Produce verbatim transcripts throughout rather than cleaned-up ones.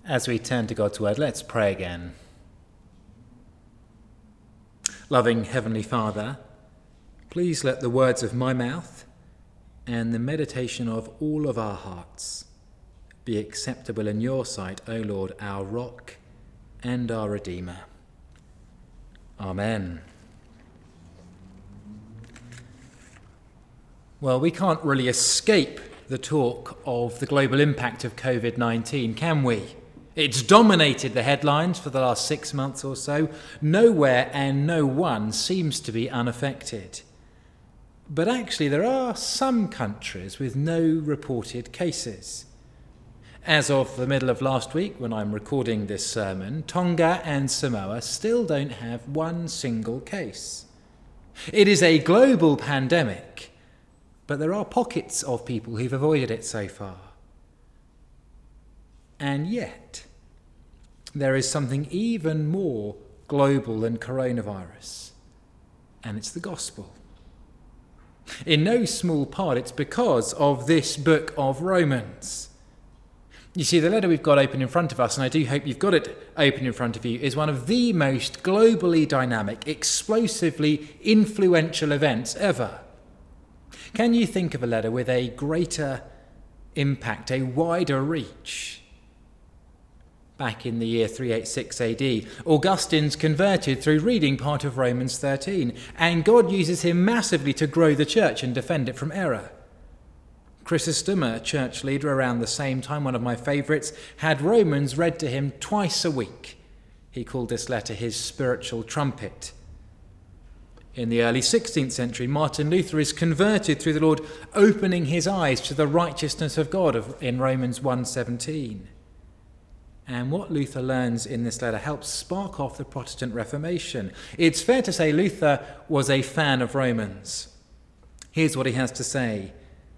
As we turn to God's word, let's pray again. Loving Heavenly Father, please let the words of my mouth and the meditation of all of our hearts be acceptable in your sight, O Lord, our rock and our Redeemer. Amen. Well, we can't really escape the talk of the global impact of covid nineteen, can we? It's dominated the headlines for the last six months or so. Nowhere and no one seems to be unaffected. But actually, there are some countries with no reported cases. As of the middle of last week, when I'm recording this sermon, Tonga and Samoa still don't have one single case. It is a global pandemic, but there are pockets of people who've avoided it so far. And yet, there is something even more global than coronavirus, and it's the gospel. In no small part, it's because of this book of Romans. You see, the letter we've got open in front of us, and I do hope you've got it open in front of you, is one of the most globally dynamic, explosively influential events ever. Can you think of a letter with a greater impact, a wider reach? Back in the year three eighty-six A D, Augustine's converted through reading part of Romans thirteen, and God uses him massively to grow the church and defend it from error. Chrysostom, a church leader around the same time, one of my favourites, had Romans read to him twice a week. He called this letter his spiritual trumpet. In the early sixteenth century, Martin Luther is converted through the Lord opening his eyes to the righteousness of God in Romans one seventeen. And what Luther learns in this letter helps spark off the Protestant Reformation. It's fair to say Luther was a fan of Romans. Here's what he has to say.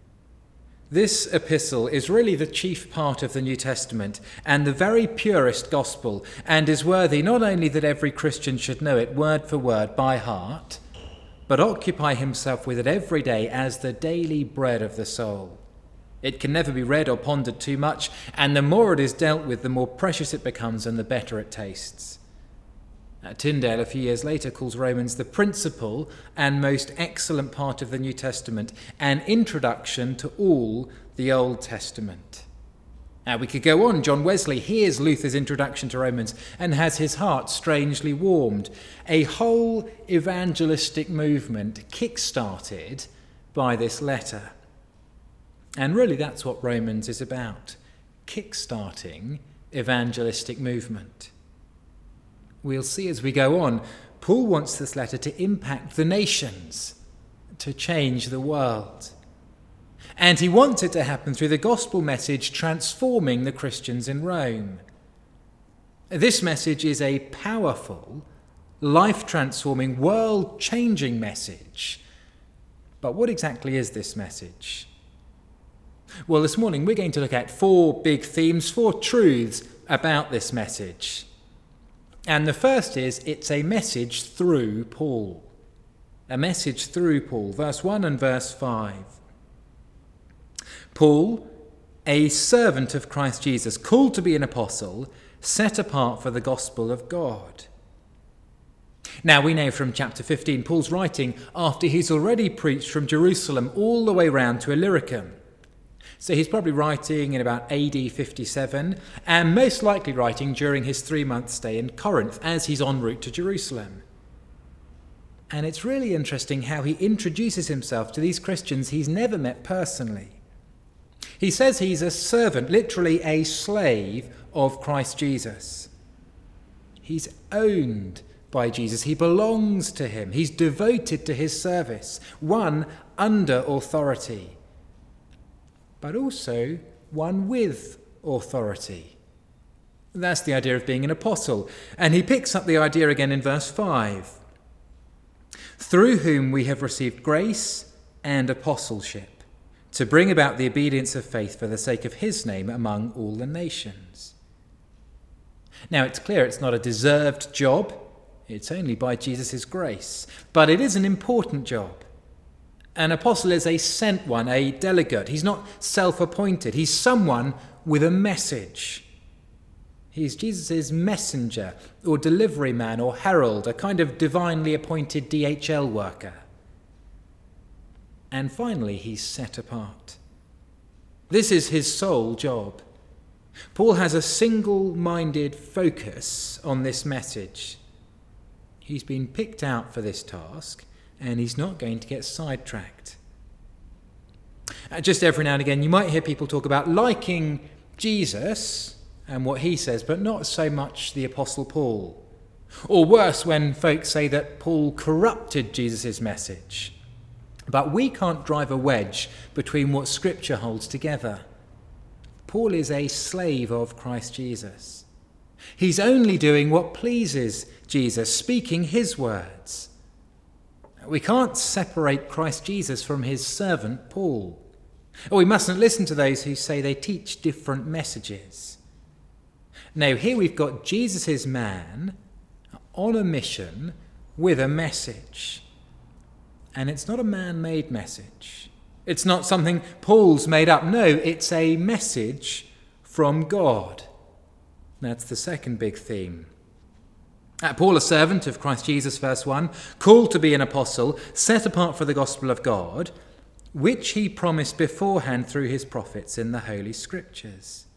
This epistle is really the chief part of the New Testament and the very purest gospel, and is worthy not only that every Christian should know it word for word by heart, but occupy himself with it every day as the daily bread of the soul. It can never be read or pondered too much, and the more it is dealt with, the more precious it becomes and the better it tastes. Uh, Tyndale, a few years later, calls Romans the principal and most excellent part of the New Testament, an introduction to all the Old Testament. Now, we could go on. John Wesley hears Luther's introduction to Romans and has his heart strangely warmed. A whole evangelistic movement kick-started by this letter. And really that's what Romans is about, kick-starting evangelistic movement. We'll see as we go on, Paul wants this letter to impact the nations, to change the world. And he wants it to happen through the gospel message transforming the Christians in Rome. This message is a powerful, life-transforming, world-changing message. But what exactly is this message? Well, this morning we're going to look at four big themes, four truths about this message. And the first is, it's a message through Paul. A message through Paul, verse one and verse five. Paul, a servant of Christ Jesus, called to be an apostle, set apart for the gospel of God. Now, we know from chapter fifteen, Paul's writing after he's already preached from Jerusalem all the way round to Illyricum. So he's probably writing in about A D fifty-seven, and most likely writing during his three-month stay in Corinth as he's en route to Jerusalem. And it's really interesting how he introduces himself to these Christians he's never met personally. He says he's a servant, literally a slave of Christ Jesus. He's owned by Jesus. He belongs to him. He's devoted to his service, one under authority, but also one with authority. That's the idea of being an apostle. And he picks up the idea again in verse five. Through whom we have received grace and apostleship, to bring about the obedience of faith for the sake of his name among all the nations. Now, it's clear it's not a deserved job. It's only by Jesus' grace. But it is an important job. An apostle is a sent one, a delegate. He's not self-appointed. He's someone with a message. He's Jesus' messenger or delivery man or herald, a kind of divinely appointed D H L worker. And finally, he's set apart. This is his sole job. Paul has a single-minded focus on this message. He's been picked out for this task, and he's not going to get sidetracked. Uh, just every now and again, you might hear people talk about liking Jesus and what he says, but not so much the Apostle Paul. Or worse, when folks say that Paul corrupted Jesus' message. But we can't drive a wedge between what Scripture holds together. Paul is a slave of Christ Jesus. He's only doing what pleases Jesus, speaking his words. We can't separate Christ Jesus from his servant Paul. Or we mustn't listen to those who say they teach different messages. No, here we've got Jesus' man on a mission with a message. And it's not a man-made message. It's not something Paul's made up. No, it's a message from God. That's the second big theme. Uh, Paul, a servant of Christ Jesus, verse one, called to be an apostle, set apart for the gospel of God, which he promised beforehand through his prophets in the Holy Scriptures.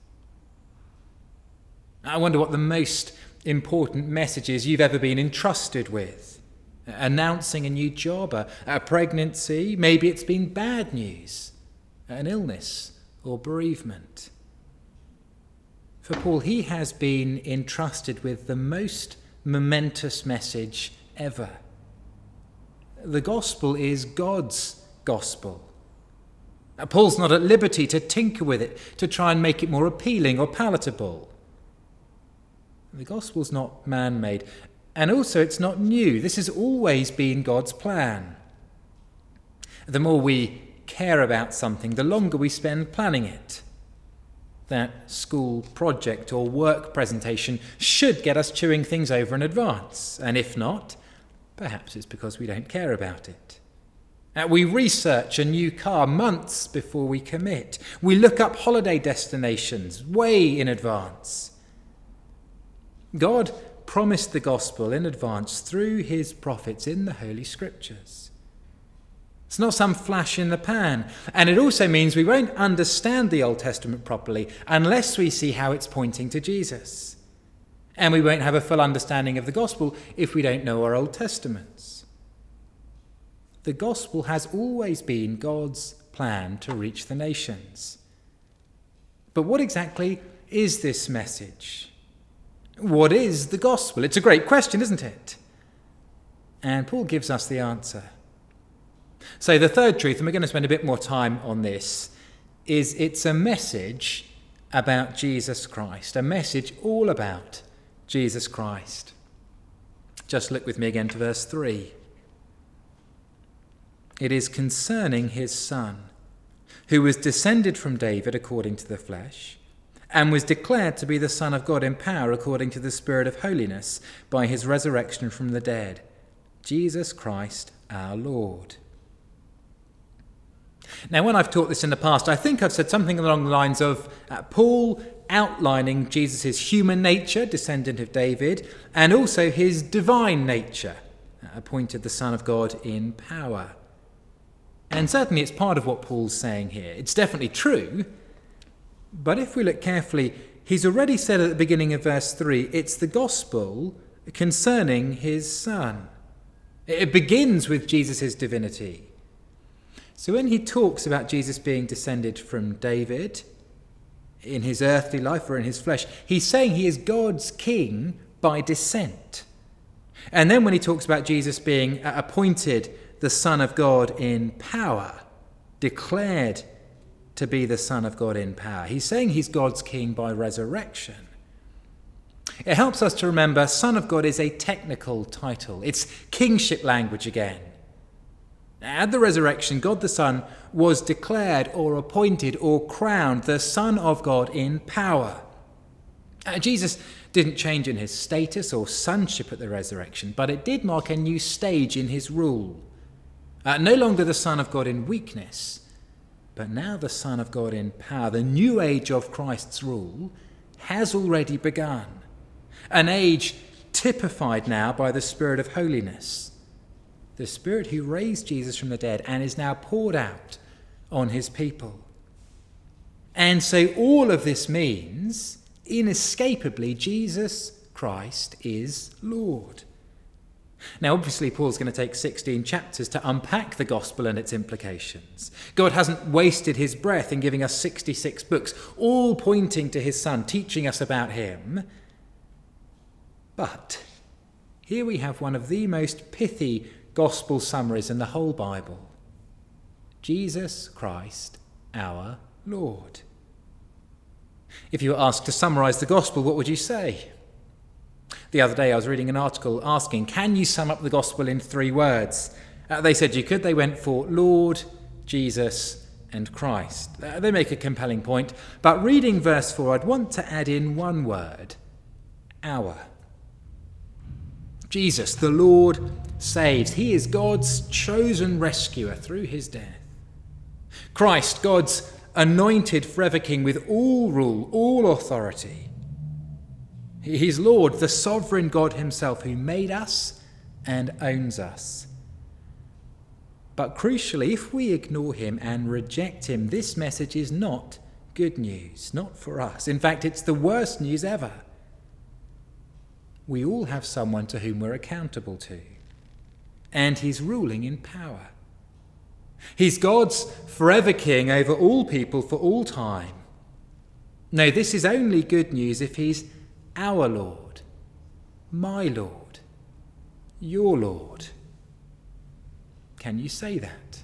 I wonder what the most important message is you've ever been entrusted with. Announcing a new job, a, a pregnancy, maybe it's been bad news, an illness or bereavement. For Paul, he has been entrusted with the most momentous message ever. The gospel is God's gospel. Paul's not at liberty to tinker with it, to try and make it more appealing or palatable. The gospel's not man-made. And also, it's not new. This has always been God's plan. The more we care about something, the longer we spend planning it. That school project or work presentation should get us chewing things over in advance. And if not, perhaps it's because we don't care about it. Uh, we research a new car months before we commit. We look up holiday destinations way in advance. God promised the gospel in advance through his prophets in the Holy Scriptures. It's not some flash in the pan. And it also means we won't understand the Old Testament properly unless we see how it's pointing to Jesus. And we won't have a full understanding of the gospel if we don't know our Old Testaments. The gospel has always been God's plan to reach the nations. But what exactly is this message? What is the gospel? It's a great question, isn't it? And Paul gives us the answer. So the third truth, and we're going to spend a bit more time on this, is it's a message about Jesus Christ, a message all about Jesus Christ. Just look with me again to verse three. It is concerning his Son, who was descended from David according to the flesh, and was declared to be the Son of God in power according to the Spirit of holiness by his resurrection from the dead, Jesus Christ our Lord. Now, when I've taught this in the past, I think I've said something along the lines of uh, Paul outlining Jesus' human nature, descendant of David, and also his divine nature, uh, appointed the Son of God in power. And certainly it's part of what Paul's saying here. It's definitely true. But if we look carefully, he's already said at the beginning of verse three, it's the gospel concerning his Son. It begins with Jesus' divinity. So when he talks about Jesus being descended from David in his earthly life or in his flesh, he's saying he is God's king by descent. And then when he talks about Jesus being appointed the Son of God in power, declared to be the Son of God in power, he's saying he's God's king by resurrection. It helps us to remember Son of God is a technical title. It's kingship language again. At the resurrection, God the Son was declared or appointed or crowned the Son of God in power. Uh, Jesus didn't change in his status or sonship at the resurrection, but it did mark a new stage in his rule. Uh, no longer the Son of God in weakness, but now the Son of God in power. The new age of Christ's rule has already begun. An age typified now by the Spirit of holiness, the Spirit who raised Jesus from the dead and is now poured out on his people. And so all of this means, inescapably, Jesus Christ is Lord. Now, obviously, Paul's going to take sixteen chapters to unpack the gospel and its implications. God hasn't wasted his breath in giving us sixty-six books, all pointing to his Son, teaching us about him. But here we have one of the most pithy gospel summaries in the whole Bible. Jesus Christ, our Lord. If you were asked to summarise the gospel, what would you say? The other day I was reading an article asking, can you sum up the gospel in three words? Uh, they said you could. They went for Lord, Jesus and Christ. Uh, they make a compelling point. But reading verse four, I'd want to add in one word, our. Jesus, the Lord, saves. He is God's chosen rescuer through his death. Christ, God's anointed forever king with all rule, all authority. He's Lord, the sovereign God himself who made us and owns us. But crucially, if we ignore him and reject him, this message is not good news, not for us. In fact, it's the worst news ever. We all have someone to whom we're accountable to, and he's ruling in power. He's God's forever king over all people for all time. No, this is only good news if he's our Lord, my Lord, your Lord. Can you say that?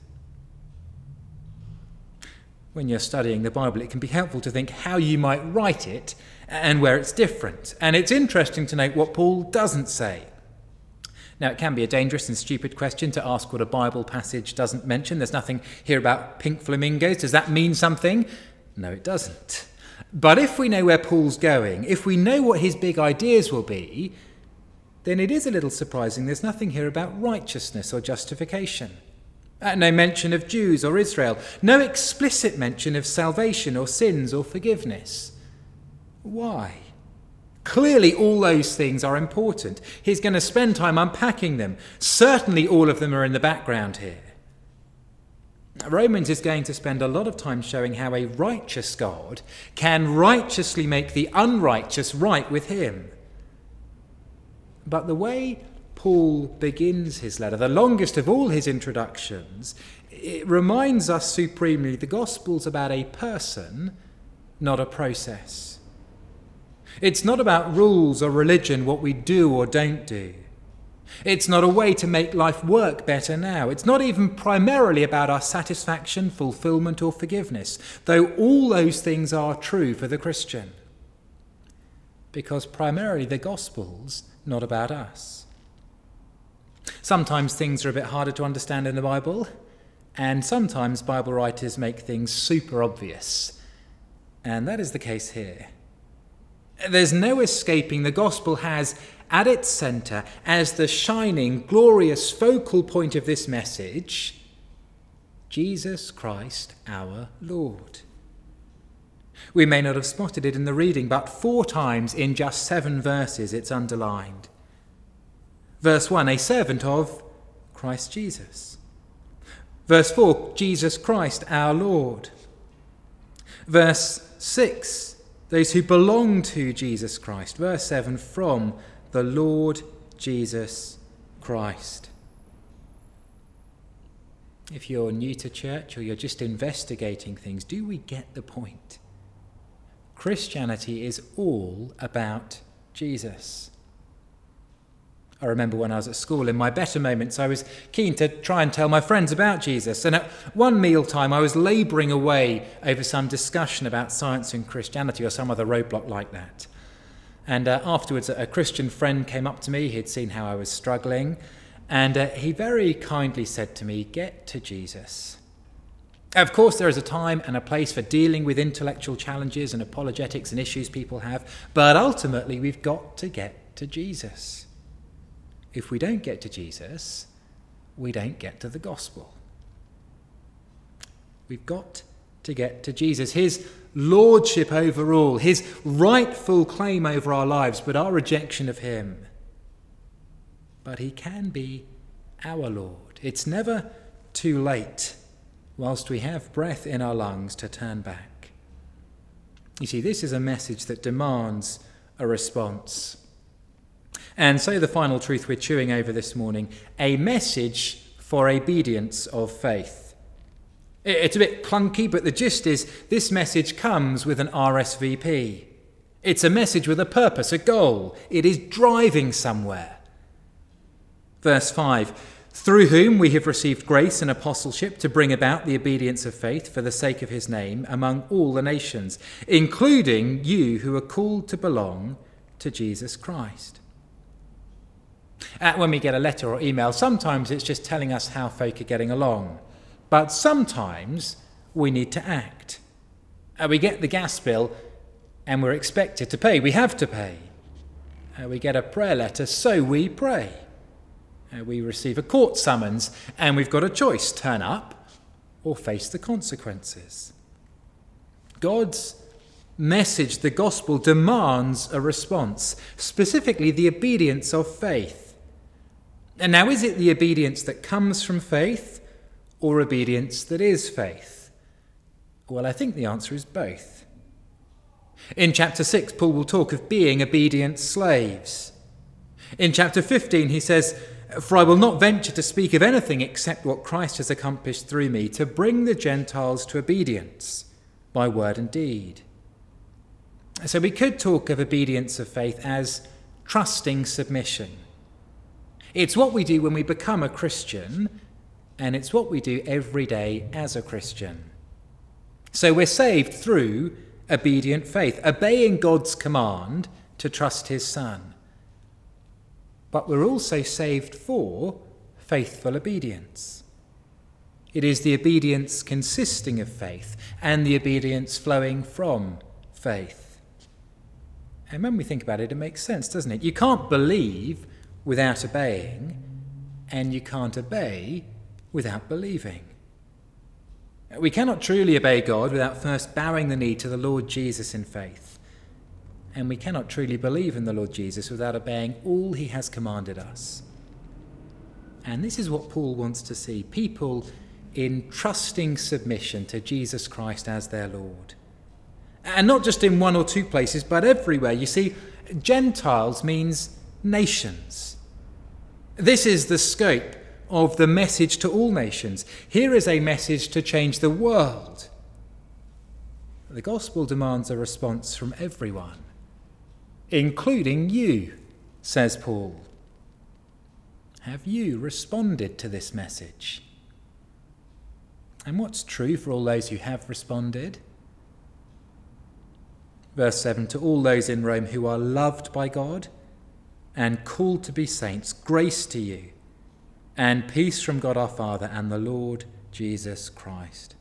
When you're studying the Bible, it can be helpful to think how you might write it and where it's different. And it's interesting to note what Paul doesn't say. Now, it can be a dangerous and stupid question to ask what a Bible passage doesn't mention. There's nothing here about pink flamingos. Does that mean something? No, it doesn't. But if we know where Paul's going, if we know what his big ideas will be, then it is a little surprising there's nothing here about righteousness or justification. Uh, no mention of Jews or Israel. No explicit mention of salvation or sins or forgiveness. Why? Clearly all those things are important. He's going to spend time unpacking them. Certainly all of them are in the background here. Romans is going to spend a lot of time showing how a righteous God can righteously make the unrighteous right with him. But the way Paul begins his letter, the longest of all his introductions, it reminds us supremely the gospel's about a person, not a process. It's not about rules or religion, what we do or don't do. It's not a way to make life work better now. It's not even primarily about our satisfaction, fulfillment, or forgiveness, though all those things are true for the Christian. Because primarily the gospel's not about us. Sometimes things are a bit harder to understand in the Bible, and sometimes Bible writers make things super obvious. And that is the case here. There's no escaping the gospel has at its centre, as the shining, glorious focal point of this message, Jesus Christ our Lord. We may not have spotted it in the reading, but four times in just seven verses it's underlined. Verse one, a servant of Christ Jesus. Verse four, Jesus Christ our Lord. Verse six, those who belong to Jesus Christ. Verse seven, from the Lord Jesus Christ. If you're new to church or you're just investigating things, do we get the point? Christianity is all about Jesus. I remember when I was at school, in my better moments, I was keen to try and tell my friends about Jesus. And at one mealtime, I was labouring away over some discussion about science and Christianity or some other roadblock like that. And uh, afterwards, a Christian friend came up to me. He'd seen how I was struggling. And uh, he very kindly said to me, get to Jesus. Of course, there is a time and a place for dealing with intellectual challenges and apologetics and issues people have. But ultimately, we've got to get to Jesus. If we don't get to Jesus, we don't get to the gospel. We've got to get to Jesus. His lordship over all, his rightful claim over our lives, but our rejection of him. But he can be our Lord. It's never too late, whilst we have breath in our lungs, to turn back. You see, this is a message that demands a response. And so the final truth we're chewing over this morning, a message for obedience of faith. It's a bit clunky, but the gist is this message comes with an R S V P. It's a message with a purpose, a goal. It is driving somewhere. Verse five, through whom we have received grace and apostleship to bring about the obedience of faith for the sake of his name among all the nations, including you who are called to belong to Jesus Christ. Uh, when we get a letter or email, sometimes it's just telling us how folk are getting along. But sometimes we need to act. Uh, we get the gas bill and we're expected to pay. We have to pay. Uh, we get a prayer letter, so we pray. Uh, we receive a court summons and we've got a choice, turn up or face the consequences. God's message, the gospel, demands a response, specifically the obedience of faith. And now, is it the obedience that comes from faith or obedience that is faith? Well, I think the answer is both. In chapter six, Paul will talk of being obedient slaves. In chapter fifteen, he says, "For I will not venture to speak of anything except what Christ has accomplished through me, to bring the Gentiles to obedience by word and deed." So we could talk of obedience of faith as trusting submission. It's what we do when we become a Christian, and it's what we do every day as a Christian. So we're saved through obedient faith, obeying God's command to trust his Son. But we're also saved for faithful obedience. It is the obedience consisting of faith and the obedience flowing from faith. And when we think about it, it makes sense, doesn't it? You can't believe without obeying, and you can't obey without believing. We cannot truly obey God without first bowing the knee to the Lord Jesus in faith. And we cannot truly believe in the Lord Jesus without obeying all he has commanded us. And this is what Paul wants to see, people in trusting submission to Jesus Christ as their Lord. And not just in one or two places, but everywhere. You see, Gentiles means nations. This is the scope of the message to all nations. Here is a message to change the world. The gospel demands a response from everyone, including you, says Paul. Have you responded to this message? And what's true for all those who have responded? Verse seven, to all those in Rome who are loved by God and called to be saints, grace to you, and peace from God our Father and the Lord Jesus Christ.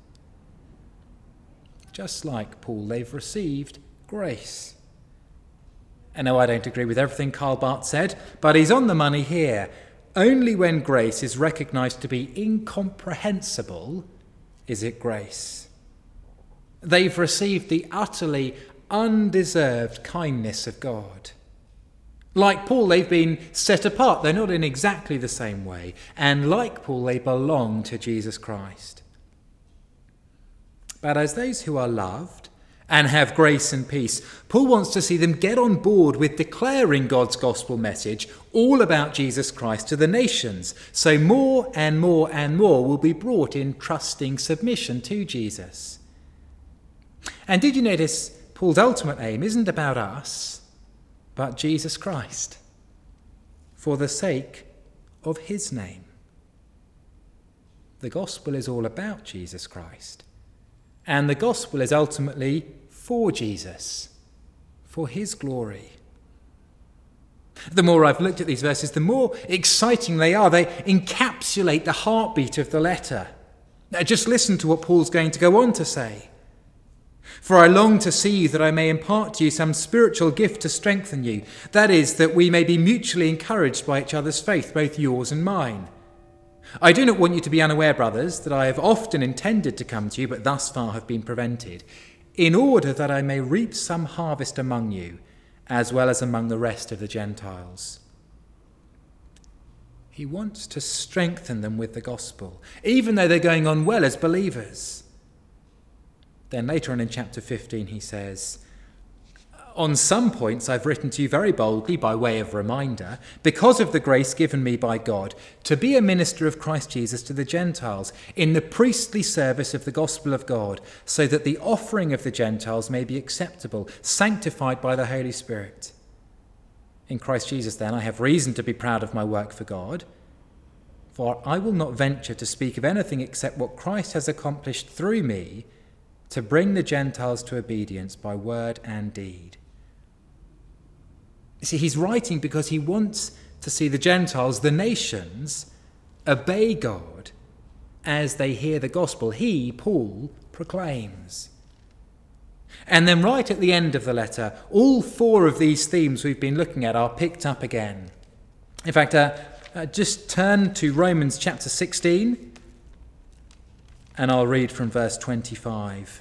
Just like Paul, they've received grace. And no, I don't agree with everything Karl Barth said, but he's on the money here. Only when grace is recognised to be incomprehensible is it grace. They've received the utterly undeserved kindness of God. Like Paul, they've been set apart. They're not in exactly the same way. And like Paul, they belong to Jesus Christ. But as those who are loved and have grace and peace, Paul wants to see them get on board with declaring God's gospel message all about Jesus Christ to the nations. So more and more and more will be brought in trusting submission to Jesus. And did you notice Paul's ultimate aim isn't about us, but Jesus Christ, for the sake of his name. The gospel is all about Jesus Christ, and the gospel is ultimately for Jesus, for his glory. The more I've looked at these verses, the more exciting they are. They encapsulate the heartbeat of the letter. Now, just listen to what Paul's going to go on to say. For I long to see you that I may impart to you some spiritual gift to strengthen you. That is, that we may be mutually encouraged by each other's faith, both yours and mine. I do not want you to be unaware, brothers, that I have often intended to come to you, but thus far have been prevented, in order that I may reap some harvest among you, as well as among the rest of the Gentiles. He wants to strengthen them with the gospel, even though they're going on well as believers. Then later on in chapter fifteen he says, on some points I've written to you very boldly by way of reminder, because of the grace given me by God, to be a minister of Christ Jesus to the Gentiles, in the priestly service of the gospel of God, so that the offering of the Gentiles may be acceptable, sanctified by the Holy Spirit. In Christ Jesus, then, I have reason to be proud of my work for God, for I will not venture to speak of anything except what Christ has accomplished through me to bring the Gentiles to obedience by word and deed. You see, he's writing because he wants to see the Gentiles, the nations, obey God as they hear the gospel he, Paul, proclaims. And then right at the end of the letter, all four of these themes we've been looking at are picked up again. In fact, uh, uh, just turn to Romans chapter sixteen, and I'll read from verse twenty-five.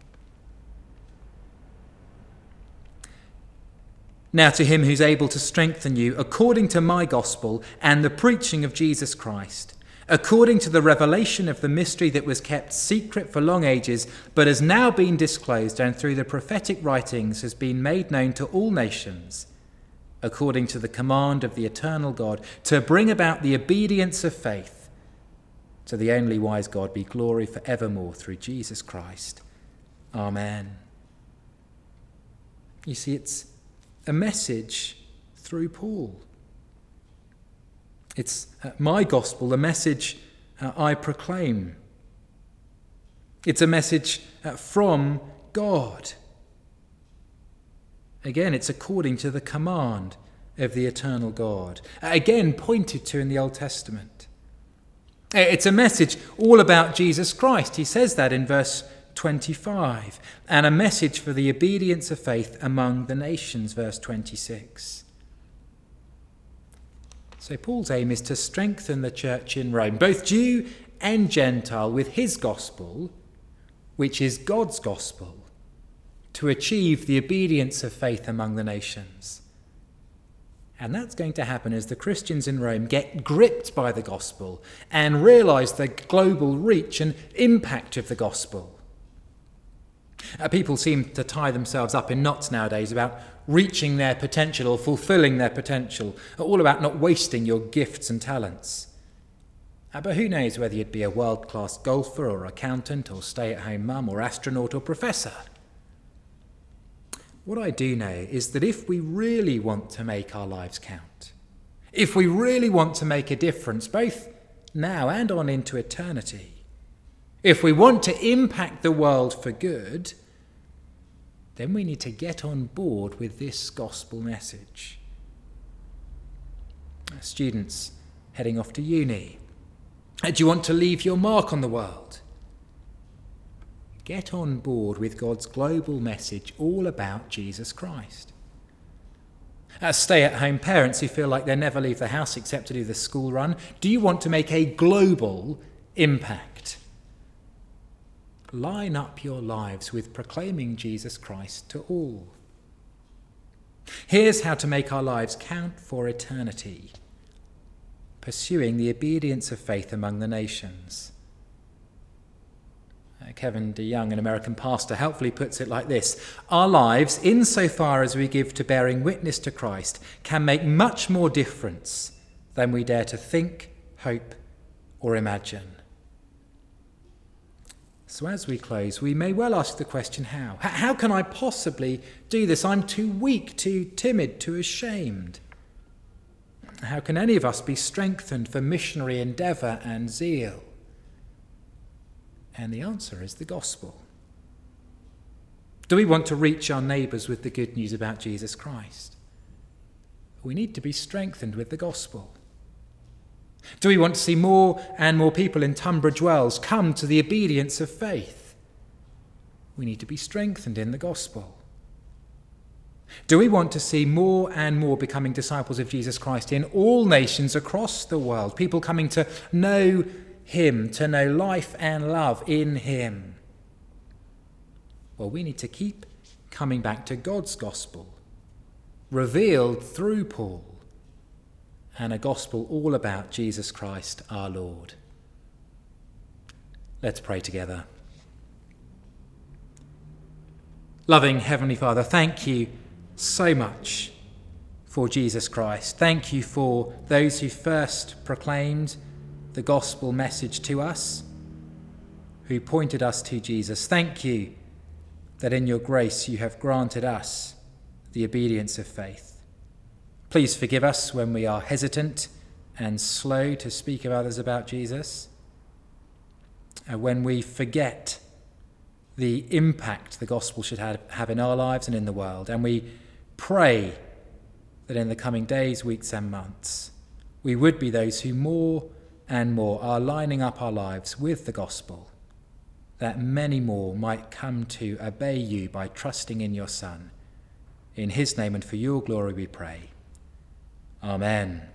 Now to him who's able to strengthen you according to my gospel and the preaching of Jesus Christ, according to the revelation of the mystery that was kept secret for long ages, but has now been disclosed and through the prophetic writings has been made known to all nations, according to the command of the eternal God, to bring about the obedience of faith. To the only wise God be glory for evermore through Jesus Christ. Amen. You see, it's a message through Paul. It's uh, my gospel, the message uh, I proclaim. It's a message uh, from God. Again, it's according to the command of the eternal God. Again, pointed to in the Old Testament. It's a message all about Jesus Christ. He says that in verse twenty-five. And a message for the obedience of faith among the nations, verse twenty-six. So Paul's aim is to strengthen the church in Rome, both Jew and Gentile, with his gospel, which is God's gospel, to achieve the obedience of faith among the nations. And that's going to happen as the Christians in Rome get gripped by the gospel and realise the global reach and impact of the gospel. Uh, people seem to tie themselves up in knots nowadays about reaching their potential or fulfilling their potential, all about not wasting your gifts and talents. Uh, but who knows whether you'd be a world-class golfer or accountant or stay-at-home mum or astronaut or professor. What I do know is that if we really want to make our lives count, if we really want to make a difference both now and on into eternity, if we want to impact the world for good, then we need to get on board with this gospel message. Students heading off to uni, do you want to leave your mark on the world? Get on board with God's global message all about Jesus Christ. As stay-at-home parents who feel like they never leave the house except to do the school run, do you want to make a global impact? Line up your lives with proclaiming Jesus Christ to all. Here's how to make our lives count for eternity. Pursuing the obedience of faith among the nations. Uh, Kevin DeYoung, an American pastor, helpfully puts it like this: our lives, insofar as we give to bearing witness to Christ, can make much more difference than we dare to think, hope, or imagine. So as we close, we may well ask the question, how? How can I possibly do this? I'm too weak, too timid, too ashamed. How can any of us be strengthened for missionary endeavour and zeal? And the answer is the gospel. Do we want to reach our neighbours with the good news about Jesus Christ? We need to be strengthened with the gospel. Do we want to see more and more people in Tunbridge Wells come to the obedience of faith? We need to be strengthened in the gospel. Do we want to see more and more becoming disciples of Jesus Christ in all nations across the world, people coming to know him, to know life and love in him? Well, we need to keep coming back to God's gospel, revealed through Paul, and a gospel all about Jesus Christ our Lord. Let's pray together. Loving Heavenly Father, thank you so much for Jesus Christ. Thank you for those who first proclaimed the gospel message to us, who pointed us to Jesus. Thank you that in your grace you have granted us the obedience of faith. Please forgive us when we are hesitant and slow to speak of others about Jesus, and when we forget the impact the gospel should have, have in our lives and in the world. And we pray that in the coming days, weeks and months, we would be those who more and more are lining up our lives with the gospel, that many more might come to obey you by trusting in your Son. In his name and for your glory we pray. Amen.